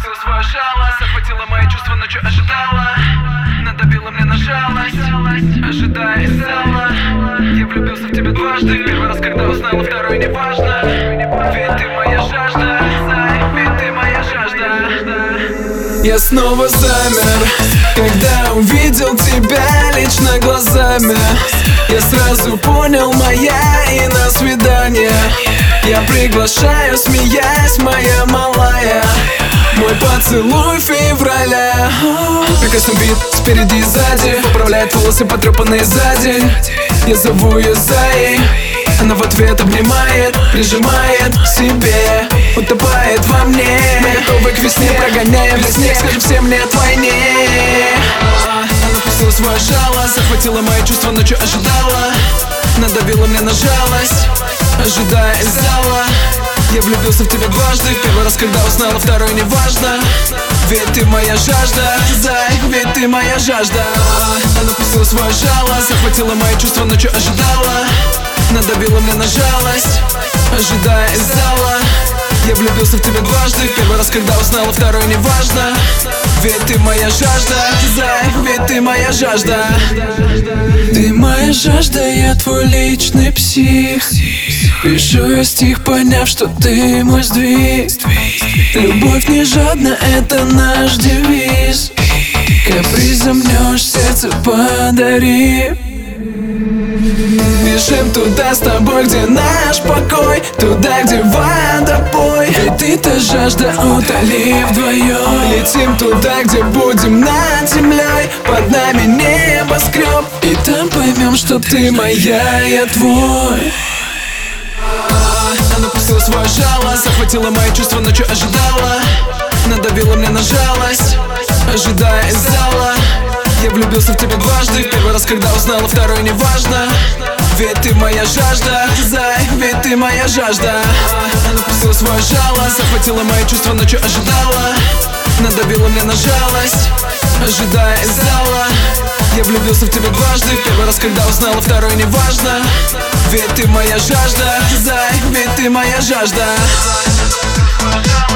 напустила свое жало, захватила мои чувства, ночью ожидала, надавила мне на жалость, ожидая из зала. Я влюбился в тебя дважды, первый раз, когда узнала, второй не важно. Ведь ты моя жажда, ведь ты моя жажда. Я снова замер, когда увидел тебя лично глазами. Я сразу понял, моя и на свидание. Я приглашаю, смеясь, моя малая. Мой поцелуй февраля. Прекрасный бит спереди и сзади, поправляет волосы, потрепанные сзади. Я зову ее Заей, она в ответ обнимает, прижимает к себе, утопает во мне. Мы готовы к весне, прогоняем весь снег, скажем всем нет войне. Она пустила свое жало, захватила мои чувства, ночью ожидала, надавила мне на жалость, ожидая из зала. Я влюбился в тебя дважды, первый раз, когда узнала, второй не важно. Ведь ты моя жажда, Зай, ведь ты моя жажда. Она пустила свое жало, захватила мои чувства, ночью ожидала, надавила мне на жалость, ожидая из зала. Я влюбился в тебя дважды, первый раз, когда узнала, второй не важно. Ведь ты моя жажда, Зай, ведь ты моя жажда. Ты моя жажда, я твой личный псих. Пишу я стих, поняв, что ты мой сдвиг. Любовь не жадна, это наш девиз. Капризом мнешь, сердце подари. Бежим туда с тобой, где наш покой, туда, где водопой. Ведь ты-то жажда, утоли вдвоем. Летим туда, где будем над землей, под нами небоскреб. И там поймем, что ты моя, я твой. Она пустила свое жало, захватила мои чувства, ночью ожидала, надавила мне на жалость, ожидая из зала. Я влюбился в тебя дважды, первый раз, когда узнала, второй не важно. Ведь ты моя жажда, Зай, ведь ты моя жажда. Она пустила свое жало, захватила мои чувства, ночью ожидала, надавила мне на жалость, ожидая из зала. Я влюбился в тебя дважды, первый раз, когда узнала, второй не важно. Ведь ты моя жажда, Зай, ведь ты моя жажда.